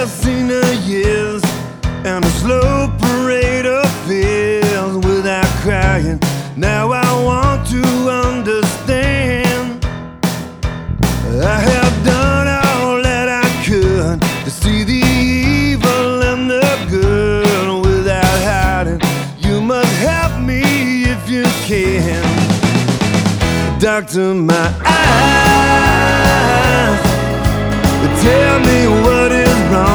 have seen the years and a slow parade of fears without crying. Now I want to understand. I have done all that I could to see the evil and the good without hiding. You must help me if you can. Doctor, my eyes tell me